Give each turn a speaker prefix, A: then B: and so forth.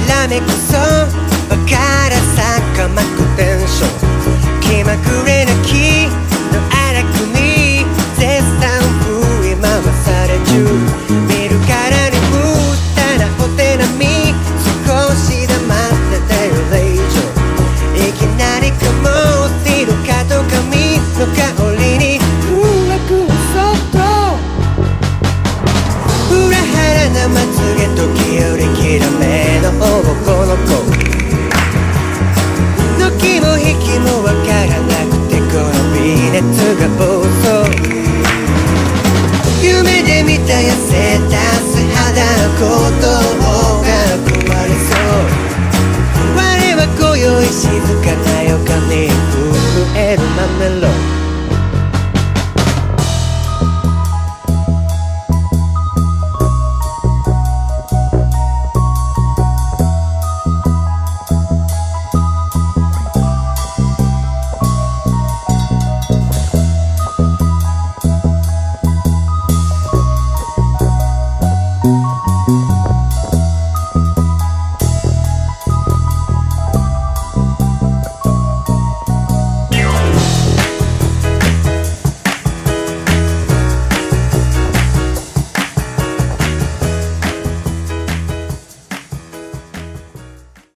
A: らめくそばから坂まくテンション気まぐれな木の荒くに絶賛振り回され中見るからに無駄なお手並み少し黙っててよ令状いきなり曇ってる角髪の香りにふわくそっと裏腹なまつげ時よりきらめの男の子どきも引きもわからなくてこの微熱が暴走夢で見た痩せた素肌のこと